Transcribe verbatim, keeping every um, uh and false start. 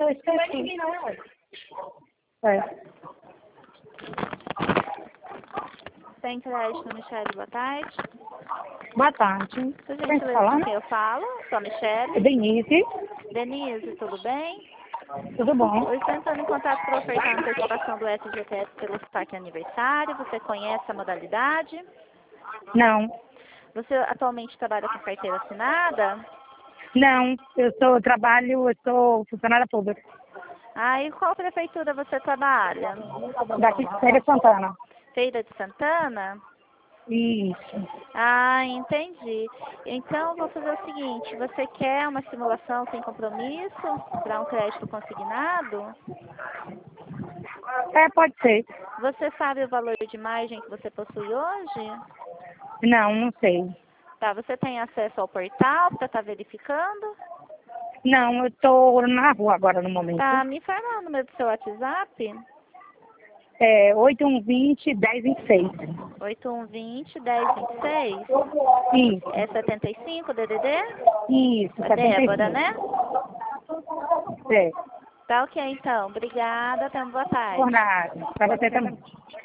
eu esqueci. É. Sem crédito, Michele, boa tarde. Boa tarde. Por Quem está gentileza, com falando? quem eu falo? Sou a Michele. Denise. Denise, tudo bem? Tudo bom? Eu estou entrando em contato para ofertar a antecipação do F G T S pelo Parque Aniversário. Você conhece a modalidade? Não. Você atualmente trabalha com carteira assinada? Não. Eu sou, eu trabalho, eu sou funcionária pública. Ah, e qual prefeitura você trabalha? Daqui de Feira de Santana. Feira de Santana? Isso. Ah, entendi. Então, vou fazer o seguinte, você quer uma simulação sem compromisso para um crédito consignado? É, pode ser. Você sabe o valor de margem que você possui hoje? Não, não sei. Tá, você tem acesso ao portal para estar verificando? Não, eu estou na rua agora no momento. Tá, me fala o número do seu WhatsApp. É oito um vinte, dez vinte e seis. oito um vinte, dez vinte e seis. Isso. É setenta e cinco, D D D? Isso, É setenta e Débora, né? cinco. É. Tá ok, então. Obrigada. Até uma boa Por tarde. nada. Para você também.